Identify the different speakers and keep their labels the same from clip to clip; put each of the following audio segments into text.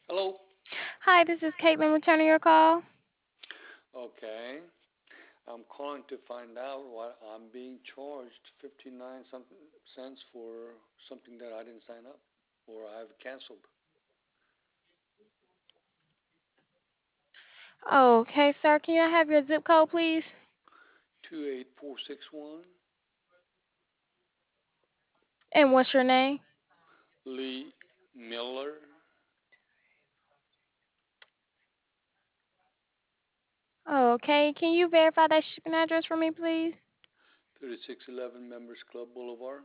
Speaker 1: Hello.
Speaker 2: Hi, this is Caitlin returning your call.
Speaker 1: Okay. I'm calling to find out what I'm being charged 59 something cents for something that I didn't sign up or I've canceled.
Speaker 2: Okay, sir, can I have your zip code, please?
Speaker 1: 28461
Speaker 2: And what's your name?
Speaker 1: Lee Miller,
Speaker 2: Okay, can you verify that shipping address for me, please?
Speaker 1: 3611 Members Club Boulevard,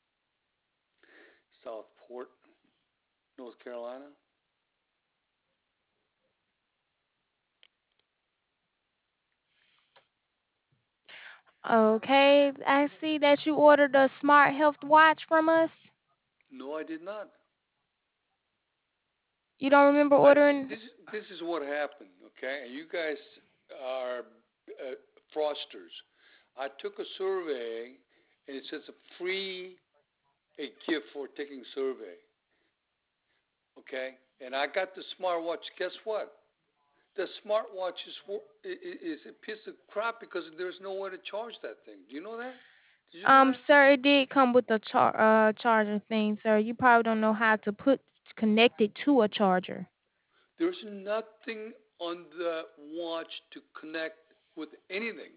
Speaker 1: Southport, North Carolina.
Speaker 2: Okay, I see that you ordered a smart health watch from us.
Speaker 1: No, I did not.
Speaker 2: You don't remember
Speaker 1: I
Speaker 2: ordering?
Speaker 1: this is what happened, okay? And you guys are fraudsters. I took a survey and it says a free a gift for taking survey, okay? And I got the smartwatch. Guess what? The smartwatch is a piece of crap because there's no way to charge that thing. Do you know that? Did you know that?
Speaker 2: Sir, it did come with a charger thing, sir. You probably don't know how to connect it to a charger.
Speaker 1: There's nothing on the watch to connect with anything.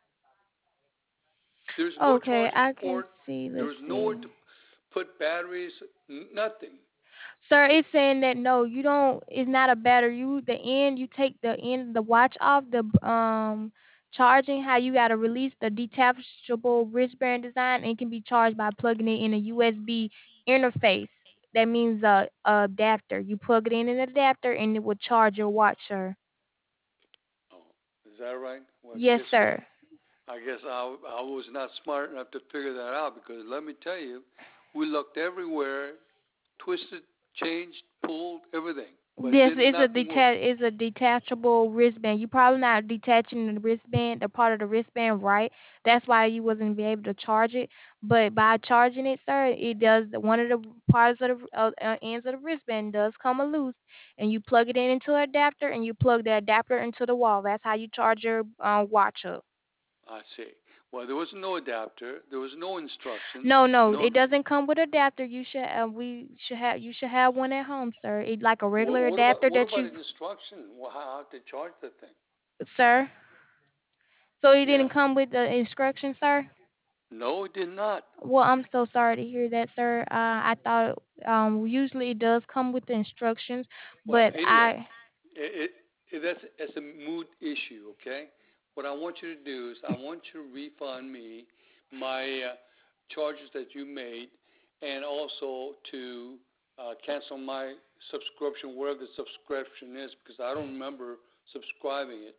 Speaker 1: There's no
Speaker 2: Okay,
Speaker 1: charging
Speaker 2: I can
Speaker 1: port.
Speaker 2: see. Let's
Speaker 1: There's nowhere
Speaker 2: see.
Speaker 1: to put batteries. Nothing.
Speaker 2: Sir, it's saying that no, you don't. It's not a battery. You take the end of the watch off the charging. How you gotta release the detachable wristband design and it can be charged by plugging it in a USB interface. That means a adapter. You plug it in an adapter and it will charge your watch, sir.
Speaker 1: Oh, is that right? Well,
Speaker 2: Yes,
Speaker 1: guess what?
Speaker 2: sir.
Speaker 1: I guess I was not smart enough to figure that out because let me tell you, we looked everywhere, twisted, changed, pulled, everything, but
Speaker 2: This
Speaker 1: did
Speaker 2: is a
Speaker 1: nothing work.
Speaker 2: detachable wristband. You probably not detaching the wristband, the part of the wristband, right? That's why you wasn't be able to charge it. But by charging it, sir, it does one of the parts of the ends of the wristband does come loose, and you plug it in into an adapter, and you plug the adapter into the wall. That's how you charge your watch up.
Speaker 1: I see. Well, there was no adapter. There was no instructions.
Speaker 2: No, no,
Speaker 1: No.
Speaker 2: it doesn't come with adapter. You should have one at home, sir. It's like a regular adapter
Speaker 1: What
Speaker 2: that
Speaker 1: about
Speaker 2: you,
Speaker 1: an instruction? Well, how to charge the thing?
Speaker 2: sir. So it
Speaker 1: Yeah.
Speaker 2: didn't come with the instructions, sir?
Speaker 1: No, it did not.
Speaker 2: Well, I'm so sorry to hear that, sir. I thought usually it does come with the instructions,
Speaker 1: Well,
Speaker 2: but
Speaker 1: anyway,
Speaker 2: I
Speaker 1: that's a mood issue, okay? What I want you to do is I want you to refund me my charges that you made, and also to cancel my subscription, wherever the subscription is, because I don't remember subscribing it.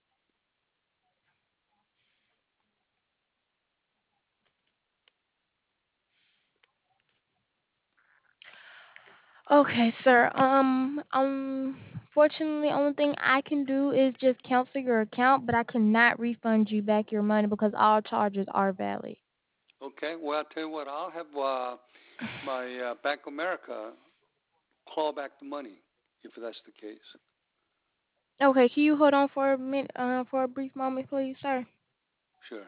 Speaker 2: okay, sir. Fortunately, only thing I can do is just cancel your account, but I cannot refund you back your money because all charges are valid.
Speaker 1: Okay. Well, I'll tell you what. I'll have my Bank of America claw back the money if that's the case.
Speaker 2: Okay, can you hold on for a minute, for a brief moment, please, sir?
Speaker 1: Sure.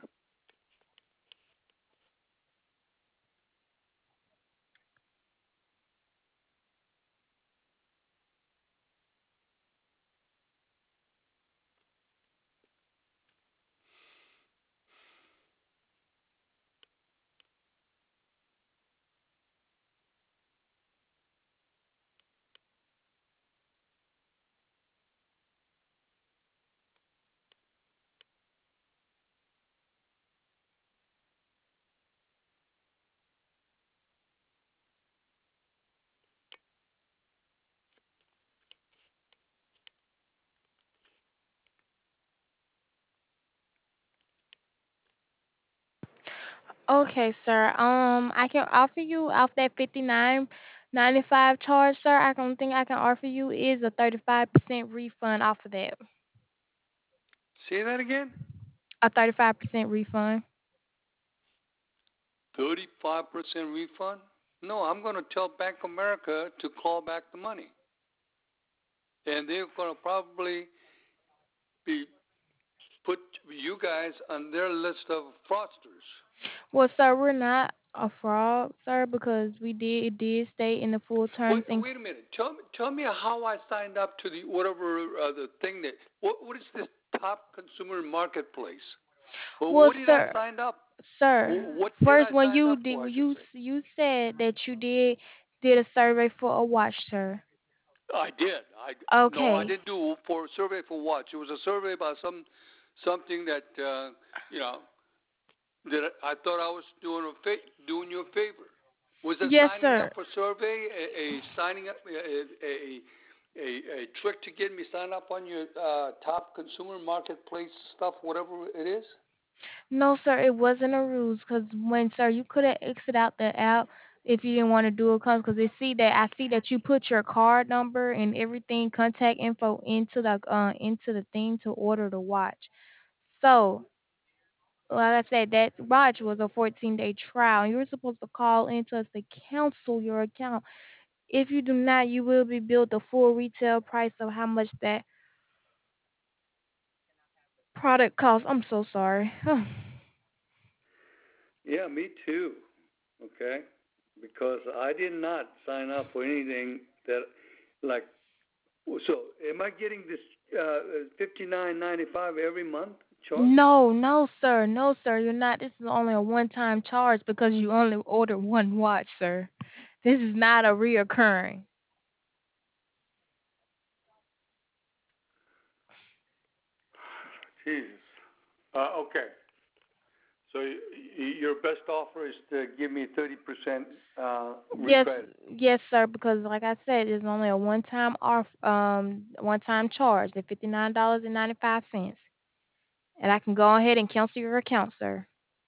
Speaker 2: Okay, sir. I can offer you off that 59.95 charge, sir. I don't think I can offer you is a 35% refund off of that.
Speaker 1: Say that again.
Speaker 2: A 35% refund.
Speaker 1: 35% refund? No, I'm going to tell Bank of America to call back the money. and they're gonna probably be put you guys on their list of fraudsters.
Speaker 2: Well, sir, we're not a fraud, sir, because it did state in the full
Speaker 1: Wait,
Speaker 2: terms and
Speaker 1: wait a minute. Tell me how I signed up to the whatever the thing that what is this top consumer marketplace? Well,
Speaker 2: well,
Speaker 1: what did I
Speaker 2: sir,
Speaker 1: sign up?
Speaker 2: sir,
Speaker 1: What did
Speaker 2: first
Speaker 1: I
Speaker 2: when
Speaker 1: sign
Speaker 2: you
Speaker 1: up
Speaker 2: did
Speaker 1: for? I should say.
Speaker 2: you said that you did a survey for a watch, sir.
Speaker 1: I did. I no, I
Speaker 2: Okay.
Speaker 1: didn't do for survey for watch. It was a survey about something that you know that I thought I was doing you a favor. Was it
Speaker 2: Yes,
Speaker 1: signing up
Speaker 2: sir.
Speaker 1: for survey a signing up a trick to get me signed up on your top consumer marketplace stuff, whatever it is?
Speaker 2: No, sir, it wasn't a ruse. Cause when, sir, you could have exited out the app if you didn't want to do it. Cause I see that you put your card number and everything, contact info into the thing to order the watch. So, like I said, that watch was a 14-day trial. You were supposed to call into us to cancel your account. If you do not, you will be billed the full retail price of how much that product costs. I'm so sorry.
Speaker 1: Yeah, me too. Okay, because I did not sign up for anything that like. So, am I getting this $59.95 every month charge?
Speaker 2: No, no, sir. No, sir. You're not. This is only a one-time charge because you only ordered one watch, sir. This is not a reoccurring.
Speaker 1: Jesus. Okay. So your best offer is to give me 30%
Speaker 2: Yes,
Speaker 1: credit.
Speaker 2: yes, sir. Because like I said, it's only a one-time charge, the $59.95, and I can go ahead and cancel your account, sir.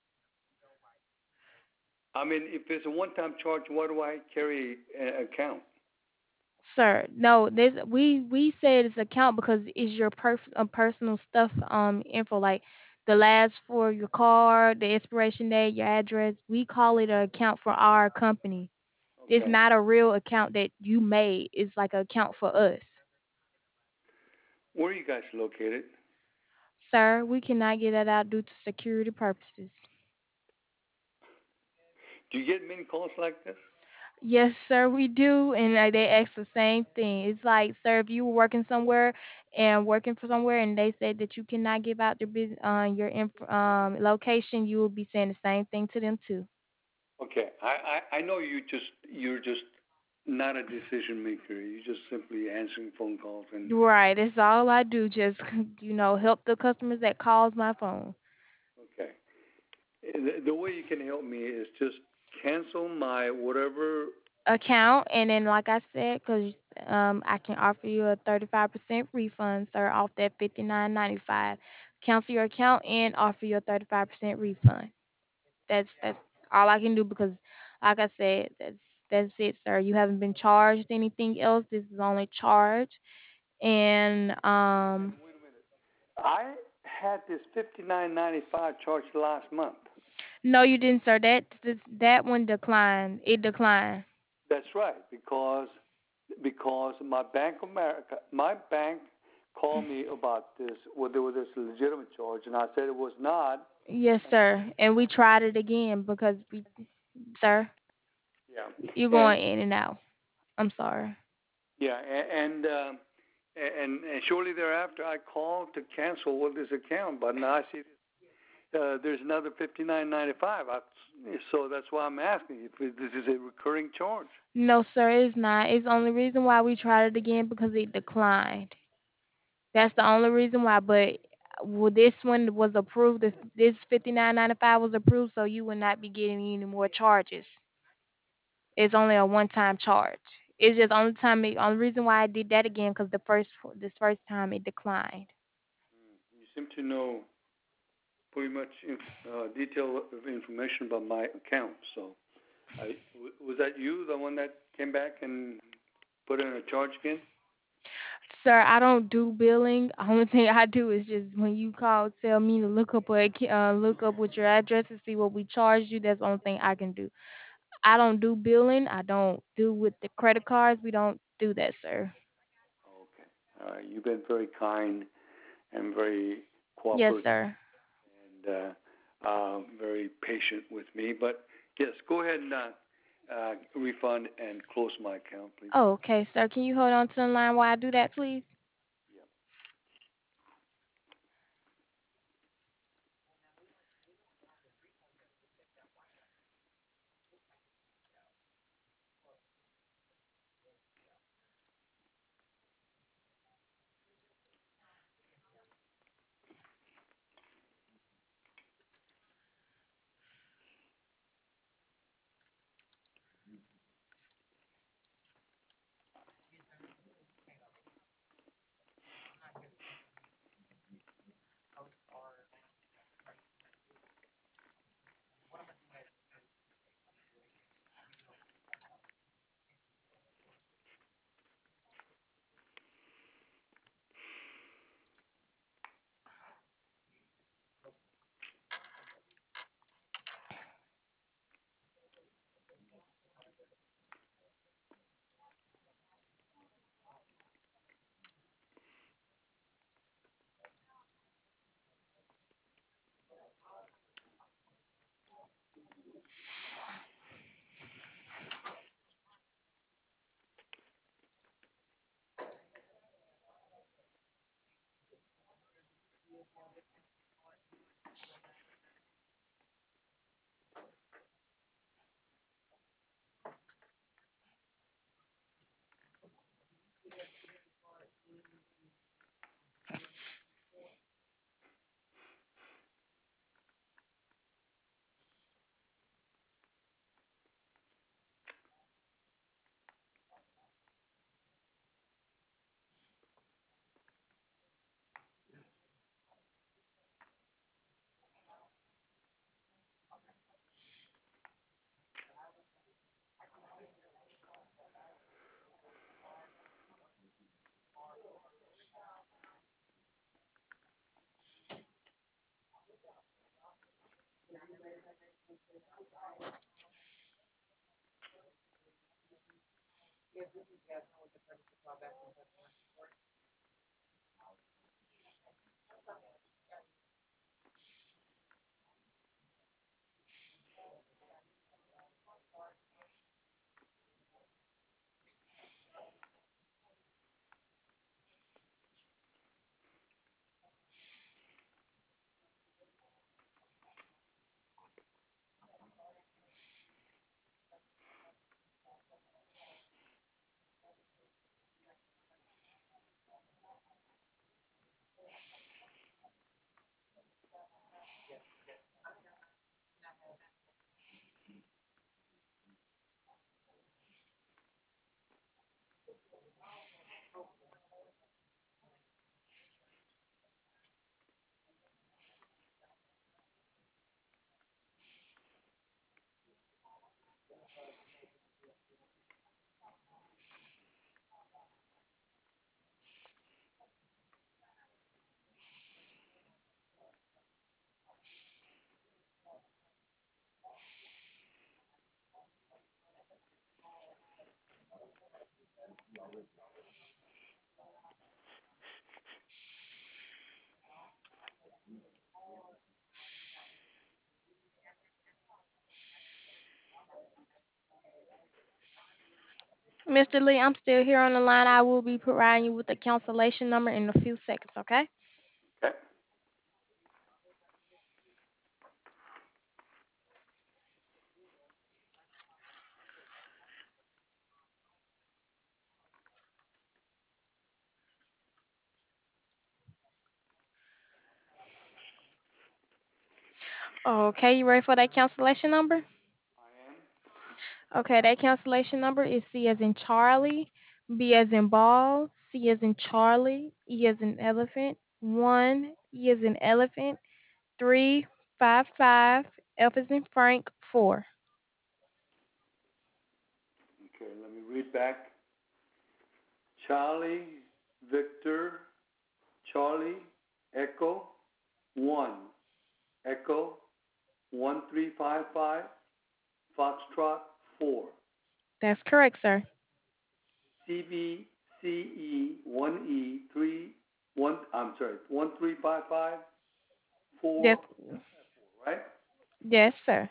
Speaker 1: I mean, if it's a one-time charge, why do I carry an account?
Speaker 2: Sir, no, this we said it's account because it's your personal stuff info like the last for your card, the expiration date, your address. We call it an account for our company. It's
Speaker 1: Okay.
Speaker 2: not a real account that you made. It's like an account for us.
Speaker 1: Where are you guys located?
Speaker 2: Sir, we cannot get that out due to security purposes.
Speaker 1: Do you get many calls like this?
Speaker 2: Yes, sir, we do, and they ask the same thing. It's like, sir, if you were working for somewhere, and they said that you cannot give out your location, you will be saying the same thing to them too.
Speaker 1: Okay. I know you're just not a decision maker. You're just simply answering phone calls and
Speaker 2: Right, that's all I do. Just help the customers that calls my phone.
Speaker 1: okay. The way you can help me is just cancel my whatever.
Speaker 2: Account, and then like I said, because I can offer you a 35% refund, sir, off that 59.95. Cancel your account and offer you a 35% refund. That's all I can do because, like I said, that's it, sir. You haven't been charged anything else. This is only charge, and
Speaker 1: I had this 59.95 charged last month.
Speaker 2: no, you didn't, sir. That one declined. It declined.
Speaker 1: That's right, because my bank called me about this, whether it was this legitimate charge, and I said it was not.
Speaker 2: Yes,
Speaker 1: And
Speaker 2: sir. And we tried it again because sir, you're
Speaker 1: yeah,
Speaker 2: going in and out. I'm sorry.
Speaker 1: yeah, and shortly thereafter, I called to cancel with this account, but now I see there's another 59.95. So that's why I'm asking if this is a recurring charge.
Speaker 2: No, sir, it's not. It's the only reason why we tried it again because it declined. That's the only reason why. But this one was approved. This 59.95 was approved, so you will not be getting any more charges. It's only a one-time charge. It's just only reason why I did that again because this first time it declined.
Speaker 1: You seem to know pretty much detail of information about my account. So, was that you, the one that came back and put in a charge again?
Speaker 2: Sir, I don't do billing. Only thing I do is just when you call, tell me to look up with your address and see what we charged you. That's the only thing I can do. I don't do billing. I don't do with the credit cards. We don't do that, sir.
Speaker 1: Okay. You've been very kind and very
Speaker 2: Yes,
Speaker 1: cooperative
Speaker 2: sir.
Speaker 1: and very patient with me. But yes, go ahead and refund and close my account, please.
Speaker 2: Oh, okay, sir. Can you hold on to the line while I do that, please?
Speaker 1: Yep.
Speaker 2: Mr. Lee, I'm still here on the line. I will be providing you with the cancellation number in a few seconds, okay?
Speaker 1: Okay.
Speaker 2: Okay, you ready for that cancellation number?
Speaker 1: I am.
Speaker 2: Okay, that cancellation number is C as in Charlie, B as in ball, C as in Charlie, E as in elephant, 1, E as in elephant, 3, 5, 5, F as in Frank, 4.
Speaker 1: Okay, let me read back. Charlie, Victor, Charlie, Echo, 1, Echo, 1355, Foxtrot, 4,
Speaker 2: That's correct, sir.
Speaker 1: CBCE, 1E, I'm sorry, 13554,
Speaker 2: Yes,
Speaker 1: right?
Speaker 2: yes, sir.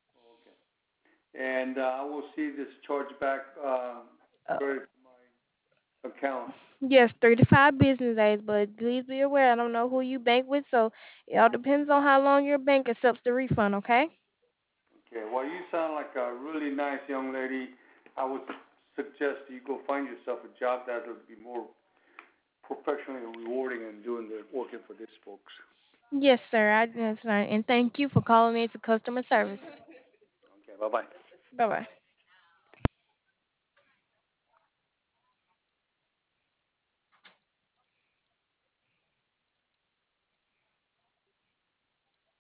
Speaker 1: And I will see this charge back
Speaker 2: Uh,
Speaker 1: credit to my account.
Speaker 2: yes, 35 business days, but please be aware, I don't know who you bank with, so it all depends on how long your bank accepts the refund, okay?
Speaker 1: Okay, well, you sound like a really nice young lady. I would suggest you go find yourself a job that would be more professionally rewarding and doing the working for these folks.
Speaker 2: Yes, sir, that's right. And thank you for calling me to customer service.
Speaker 1: Okay, bye bye.
Speaker 2: Bye-bye.